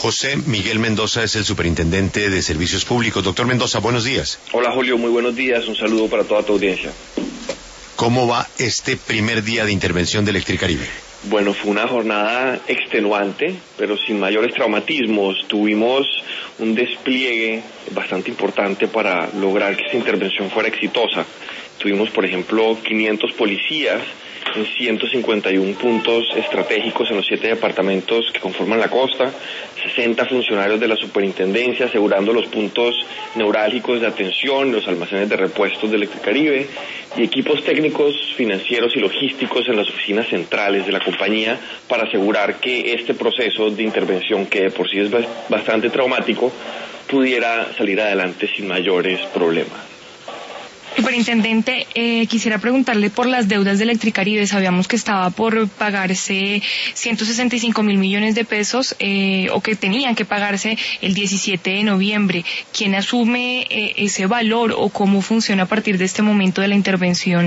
José Miguel Mendoza es el superintendente de Servicios Públicos. Doctor Mendoza, buenos días. Hola Julio, muy buenos días. Un saludo para toda tu audiencia. ¿Cómo va este primer día de intervención de Electricaribe? Bueno, fue una jornada extenuante, pero sin mayores traumatismos. Tuvimos un despliegue bastante importante para lograr que esta intervención fuera exitosa. Tuvimos, por ejemplo, 500 policías en 151 puntos estratégicos en los 7 departamentos que conforman la costa, 60 funcionarios de la superintendencia asegurando los puntos neurálgicos de atención, los almacenes de repuestos de Electricaribe, y equipos técnicos, financieros y logísticos en las oficinas centrales de la compañía para asegurar que este proceso de intervención, que de por sí es bastante traumático, pudiera salir adelante sin mayores problemas. Superintendente, quisiera preguntarle por las deudas de Electricaribe. Sabíamos que estaba por pagarse 165.000 millones de pesos, o que tenían que pagarse el 17 de noviembre. ¿Quién asume ese valor o cómo funciona a partir de este momento de la intervención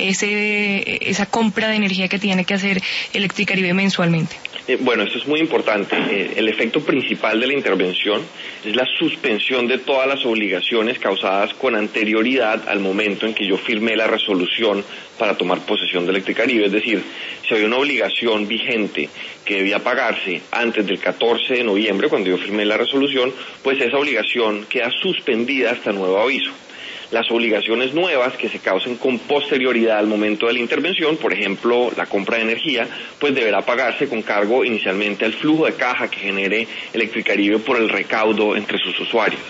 esa compra de energía que tiene que hacer Electricaribe mensualmente? Bueno, esto es muy importante. El efecto principal de la intervención es la suspensión de todas las obligaciones causadas con anterioridad al momento en que yo firmé la resolución para tomar posesión de Electricaribe. Es decir, si había una obligación vigente que debía pagarse antes del 14 de noviembre, cuando yo firmé la resolución, pues esa obligación queda suspendida hasta nuevo aviso. Las obligaciones nuevas que se causen con posterioridad al momento de la intervención, por ejemplo, la compra de energía, pues deberá pagarse con cargo inicialmente al flujo de caja que genere Electricaribe por el recaudo entre sus usuarios.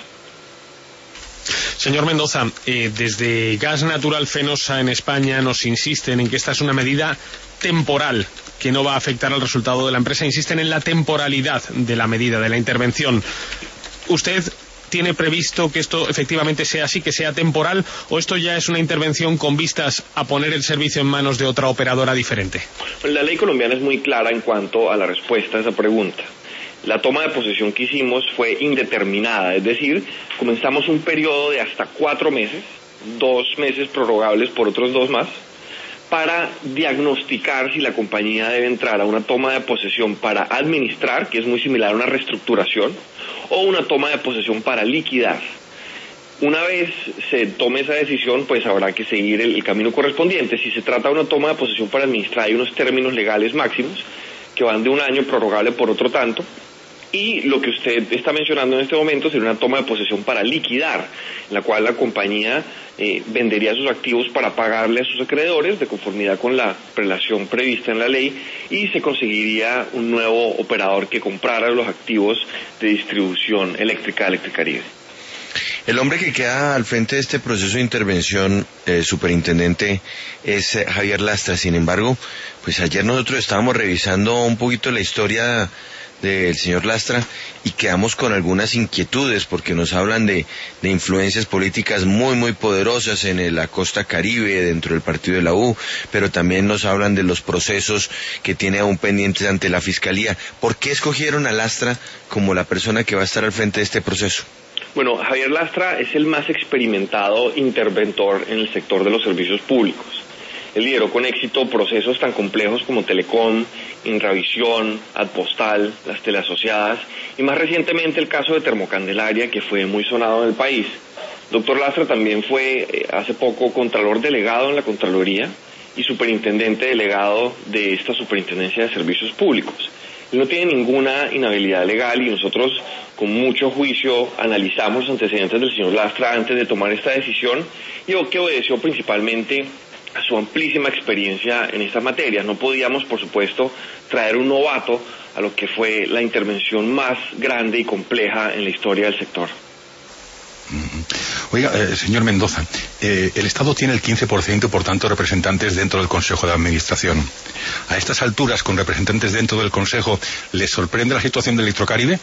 Señor Mendoza, desde Gas Natural Fenosa en España nos insisten en que esta es una medida temporal que no va a afectar al resultado de la empresa. Insisten en la temporalidad de la medida, de la intervención. ¿Usted tiene previsto que esto efectivamente sea así, que sea temporal, o esto ya es una intervención con vistas a poner el servicio en manos de otra operadora diferente? La ley colombiana es muy clara en cuanto a la respuesta a esa pregunta. La toma de posesión que hicimos fue indeterminada, es decir, comenzamos un periodo de hasta 4 meses, 2 meses prorrogables por otros 2 más, para diagnosticar si la compañía debe entrar a una toma de posesión para administrar, que es muy similar a una reestructuración, o una toma de posesión para liquidar. Una vez se tome esa decisión, pues habrá que seguir el camino correspondiente. Si se trata de una toma de posesión para administrar, hay unos términos legales máximos que van de 1 año, prorrogable por otro tanto. Y lo que usted está mencionando en este momento sería una toma de posesión para liquidar, en la cual la compañía vendería sus activos para pagarle a sus acreedores de conformidad con la prelación prevista en la ley, y se conseguiría un nuevo operador que comprara los activos de distribución eléctrica de Electricaribe. El hombre que queda al frente de este proceso de intervención, superintendente, es Javier Lastra. Sin embargo, pues ayer nosotros estábamos revisando un poquito la historia del señor Lastra y quedamos con algunas inquietudes porque nos hablan de influencias políticas muy poderosas en la costa Caribe, dentro del partido de la U, pero también nos hablan de los procesos que tiene aún pendientes ante la Fiscalía. ¿Por qué escogieron a Lastra como la persona que va a estar al frente de este proceso? Bueno, Javier Lastra es el más experimentado interventor en el sector de los servicios públicos. Él lideró con éxito procesos tan complejos como Telecom, Inravisión, Adpostal, las teleasociadas y más recientemente el caso de Termocandelaria, que fue muy sonado en el país. Doctor Lastra también fue hace poco contralor delegado en la Contraloría y superintendente delegado de esta Superintendencia de Servicios Públicos. Él no tiene ninguna inhabilidad legal y nosotros con mucho juicio analizamos los antecedentes del señor Lastra antes de tomar esta decisión, y que obedeció principalmente a su amplísima experiencia en esta materia. No podíamos, por supuesto, traer un novato a lo que fue la intervención más grande y compleja en la historia del sector. Oiga, señor Mendoza, el Estado tiene el 15%, por tanto, representantes dentro del Consejo de Administración. A estas alturas, con representantes dentro del Consejo, ¿les sorprende la situación de Electricaribe?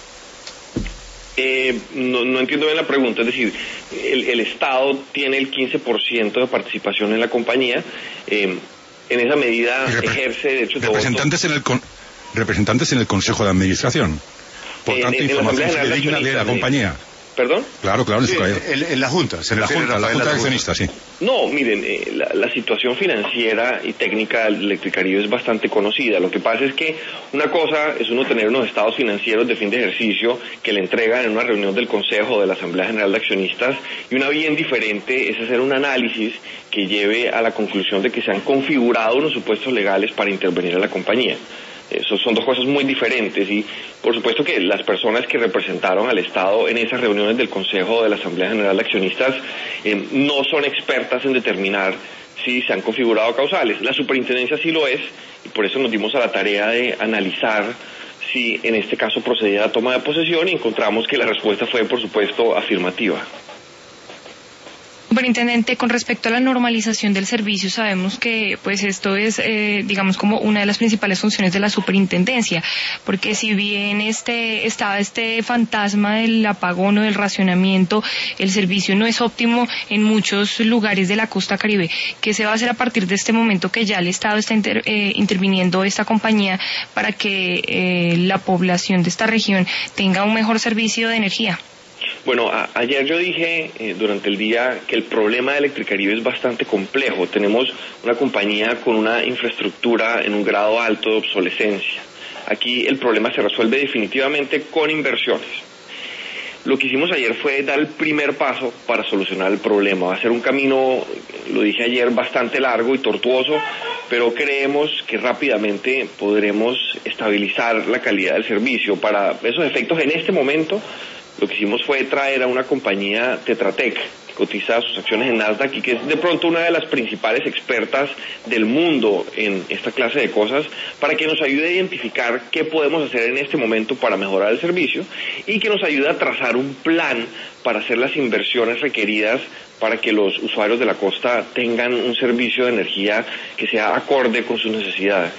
No entiendo bien la pregunta. Es decir, el Estado tiene el 15% de participación en la compañía. En esa medida ejerce derechos de voto. Representantes en el Consejo de Administración. Por tanto, información fidedigna de la compañía. ¿Perdón? Claro, sí, en la Junta. La Junta de Accionistas, sí. No, miren, la situación financiera y técnica de Electricaribe es bastante conocida. Lo que pasa es que una cosa es uno tener unos estados financieros de fin de ejercicio que le entregan en una reunión del Consejo o de la Asamblea General de Accionistas, y una bien diferente es hacer un análisis que lleve a la conclusión de que se han configurado unos supuestos legales para intervenir en la compañía. Son dos cosas muy diferentes, y por supuesto que las personas que representaron al Estado en esas reuniones del Consejo o de la Asamblea General de Accionistas no son expertas en determinar si se han configurado causales. La superintendencia sí lo es, y por eso nos dimos a la tarea de analizar si en este caso procedía la toma de posesión, y encontramos que la respuesta fue, por supuesto, afirmativa. Superintendente, con respecto a la normalización del servicio, sabemos que pues esto es, digamos, como una de las principales funciones de la superintendencia, porque si bien estaba este fantasma del apagón o del racionamiento, el servicio no es óptimo en muchos lugares de la costa Caribe. ¿Qué se va a hacer a partir de este momento que ya el Estado está interviniendo esta compañía para que la población de esta región tenga un mejor servicio de energía? Bueno, ayer yo dije durante el día que el problema de Electricaribe es bastante complejo. Tenemos una compañía con una infraestructura en un grado alto de obsolescencia. Aquí el problema se resuelve definitivamente con inversiones. Lo que hicimos ayer fue dar el primer paso para solucionar el problema. Va a ser un camino, lo dije ayer, bastante largo y tortuoso, pero creemos que rápidamente podremos estabilizar la calidad del servicio. Para esos efectos, en este momento, lo que hicimos fue traer a una compañía, Tetra Tech, que cotiza sus acciones en Nasdaq y que es de pronto una de las principales expertas del mundo en esta clase de cosas, para que nos ayude a identificar qué podemos hacer en este momento para mejorar el servicio, y que nos ayude a trazar un plan para hacer las inversiones requeridas para que los usuarios de la costa tengan un servicio de energía que sea acorde con sus necesidades.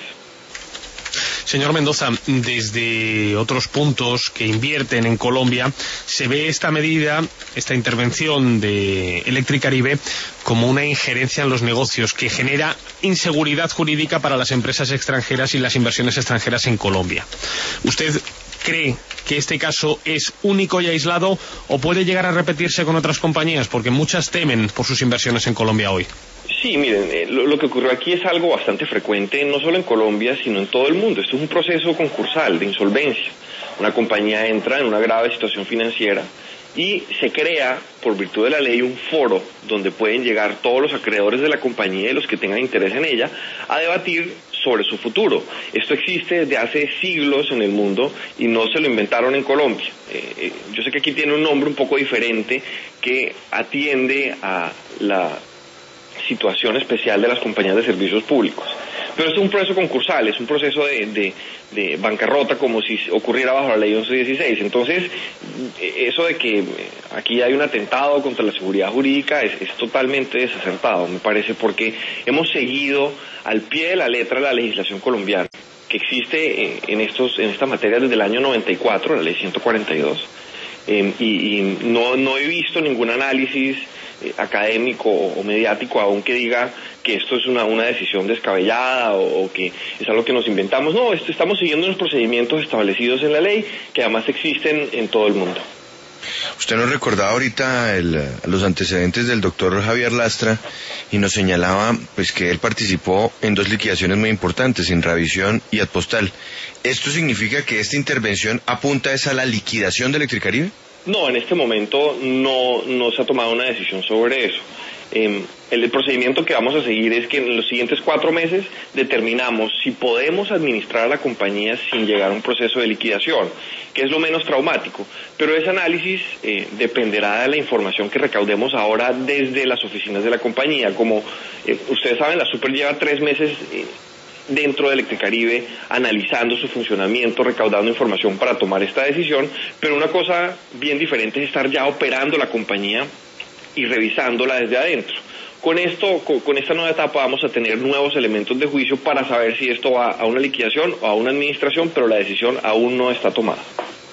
Señor Mendoza, desde otros puntos que invierten en Colombia, se ve esta medida, esta intervención de Electricaribe, como una injerencia en los negocios que genera inseguridad jurídica para las empresas extranjeras y las inversiones extranjeras en Colombia. ¿Usted cree que este caso es único y aislado o puede llegar a repetirse con otras compañías? Porque muchas temen por sus inversiones en Colombia hoy. Sí, miren, lo que ocurrió aquí es algo bastante frecuente, no solo en Colombia, sino en todo el mundo. Esto es un proceso concursal de insolvencia. Una compañía entra en una grave situación financiera y se crea, por virtud de la ley, un foro donde pueden llegar todos los acreedores de la compañía y los que tengan interés en ella a debatir sobre su futuro. Esto existe desde hace siglos en el mundo y no se lo inventaron en Colombia. Yo sé que aquí tiene un nombre un poco diferente que atiende a la situación especial de las compañías de servicios públicos. Pero es un proceso concursal, es un proceso de bancarrota, como si ocurriera bajo la ley 1116. Entonces, eso de que aquí hay un atentado contra la seguridad jurídica es totalmente desacertado, me parece, porque hemos seguido al pie de la letra la legislación colombiana, que existe en esta materia desde el año 94, la ley 142, y no he visto ningún análisis académico o mediático aún que diga que esto es una decisión descabellada o que es algo que nos inventamos. No, estamos siguiendo unos procedimientos establecidos en la ley que además existen en todo el mundo. Usted nos recordaba ahorita los antecedentes del doctor Javier Lastra y nos señalaba pues que él participó en dos liquidaciones muy importantes, Inravisión y Adpostal. ¿Esto significa que esta intervención apunta a la liquidación de Electricaribe? No, en este momento no se ha tomado una decisión sobre eso. El procedimiento que vamos a seguir es que en los siguientes 4 meses determinamos si podemos administrar a la compañía sin llegar a un proceso de liquidación, que es lo menos traumático. Pero ese análisis dependerá de la información que recaudemos ahora desde las oficinas de la compañía. Como ustedes saben, la Super lleva 3 meses dentro de Electricaribe analizando su funcionamiento, recaudando información para tomar esta decisión, pero una cosa bien diferente es estar ya operando la compañía y revisándola desde adentro. Con esta nueva etapa vamos a tener nuevos elementos de juicio para saber si esto va a una liquidación o a una administración, pero la decisión aún no está tomada.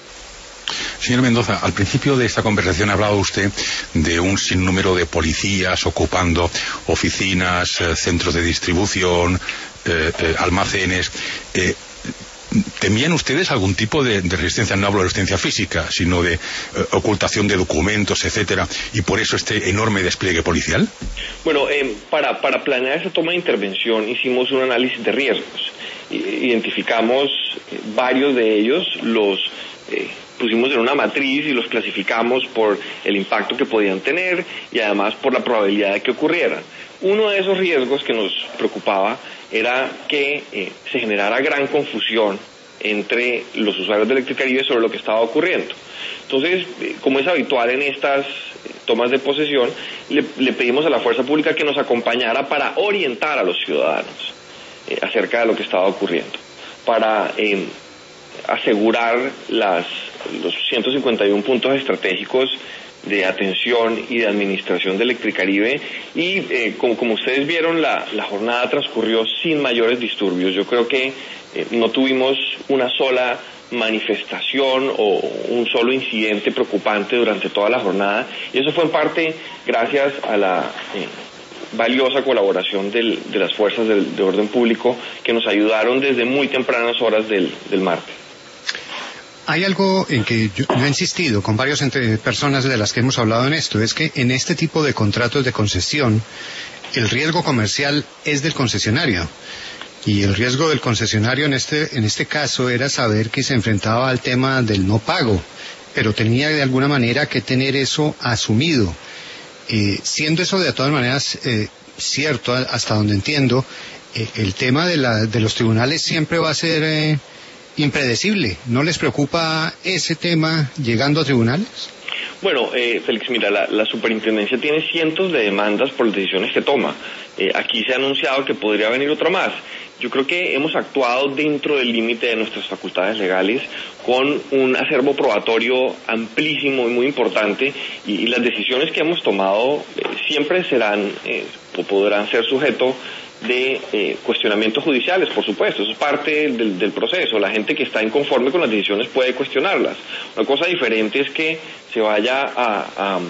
Señor Mendoza, al principio de esta conversación ha hablado usted de un sinnúmero de policías ocupando oficinas, centros de distribución, almacenes. ¿temían ustedes algún tipo de resistencia? No hablo de resistencia física, sino de ocultación de documentos, etcétera, y por eso este enorme despliegue policial. Bueno, para planear esa toma de intervención hicimos un análisis de riesgos. Identificamos varios de ellos, los pusimos en una matriz y los clasificamos por el impacto que podían tener y además por la probabilidad de que ocurrieran. Uno de esos riesgos que nos preocupaba era que se generara gran confusión entre los usuarios de Electricaribe sobre lo que estaba ocurriendo. Entonces, como es habitual en estas tomas de posesión, le pedimos a la fuerza pública que nos acompañara para orientar a los ciudadanos acerca de lo que estaba ocurriendo, para asegurar los 151 puntos estratégicos de atención y de administración de Electricaribe y como ustedes vieron la jornada transcurrió sin mayores disturbios. Yo creo que no tuvimos una sola manifestación o un solo incidente preocupante durante toda la jornada y eso fue en parte gracias a la valiosa colaboración de las fuerzas de orden público que nos ayudaron desde muy tempranas horas del martes. Hay algo en que yo he insistido con varias personas de las que hemos hablado en esto, es que en este tipo de contratos de concesión, el riesgo comercial es del concesionario. Y el riesgo del concesionario en este caso era saber que se enfrentaba al tema del no pago, pero tenía de alguna manera que tener eso asumido. Siendo eso de todas maneras cierto, hasta donde entiendo, el tema de los tribunales siempre va a ser impredecible. ¿No les preocupa ese tema llegando a tribunales? Bueno, Félix, mira, la superintendencia tiene cientos de demandas por las decisiones que toma. Aquí se ha anunciado que podría venir otra más. Yo creo que hemos actuado dentro del límite de nuestras facultades legales con un acervo probatorio amplísimo y muy importante y las decisiones que hemos tomado siempre serán o podrán ser sujeto de cuestionamientos judiciales, por supuesto, eso es parte del proceso. La gente que está inconforme con las decisiones puede cuestionarlas. Una cosa diferente es que se vaya a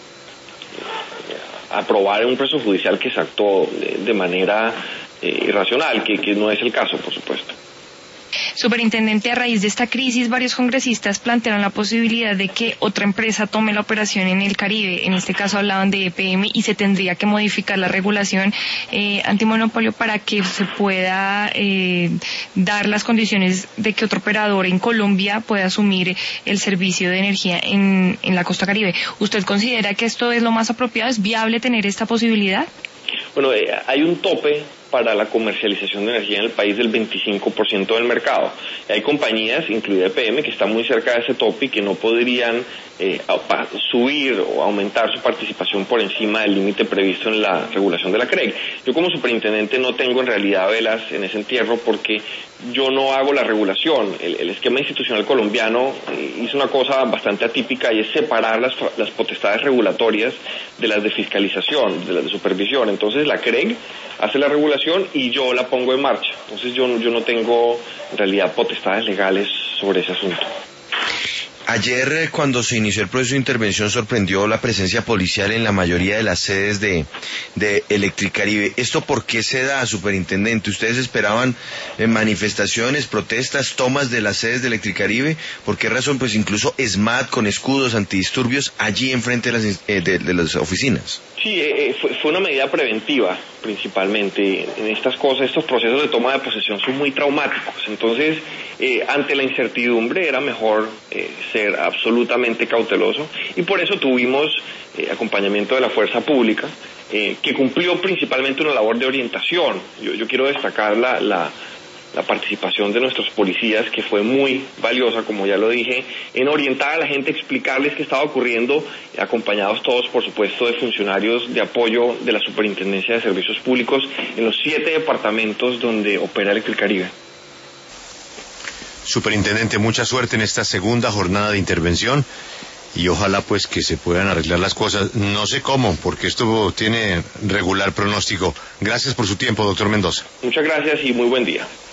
aprobar en un proceso judicial que se actuó de manera irracional, que no es el caso, por supuesto. Superintendente, a raíz de esta crisis, varios congresistas plantearon la posibilidad de que otra empresa tome la operación en el Caribe. En este caso hablaban de EPM y se tendría que modificar la regulación antimonopolio para que se pueda dar las condiciones de que otro operador en Colombia pueda asumir el servicio de energía en la costa Caribe. ¿Usted considera que esto es lo más apropiado? ¿Es viable tener esta posibilidad? Bueno, hay un tope para la comercialización de energía en el país del 25% del mercado. Hay compañías, incluida EPM, que están muy cerca de ese tope y que no podrían subir o aumentar su participación por encima del límite previsto en la regulación de la CREG. Yo como superintendente no tengo en realidad velas en ese entierro porque yo no hago la regulación. El esquema institucional colombiano hizo una cosa bastante atípica y es separar las potestades regulatorias de las de fiscalización, de las de supervisión. Entonces la CREG hace la regulación y yo la pongo en marcha. Entonces yo no tengo en realidad potestades legales sobre ese asunto. Ayer, cuando se inició el proceso de intervención, sorprendió la presencia policial en la mayoría de las sedes de Electricaribe. ¿Esto por qué se da, superintendente? ¿Ustedes esperaban manifestaciones, protestas, tomas de las sedes de Electricaribe? ¿Por qué razón? Pues incluso SMAT con escudos antidisturbios allí enfrente de las oficinas. Sí, fue una medida preventiva, principalmente. En estas cosas, estos procesos de toma de posesión son muy traumáticos. Entonces, ante la incertidumbre era mejor ser absolutamente cauteloso y por eso tuvimos acompañamiento de la fuerza pública, que cumplió principalmente una labor de orientación. Yo quiero destacar la participación de nuestros policías, que fue muy valiosa, como ya lo dije, en orientar a la gente, explicarles qué estaba ocurriendo, acompañados todos, por supuesto, de funcionarios de apoyo de la Superintendencia de Servicios Públicos en los 7 departamentos donde opera Electricaribe. Superintendente, mucha suerte en esta segunda jornada de intervención y ojalá pues que se puedan arreglar las cosas. No sé cómo, porque esto tiene regular pronóstico. Gracias por su tiempo, doctor Mendoza. Muchas gracias y muy buen día.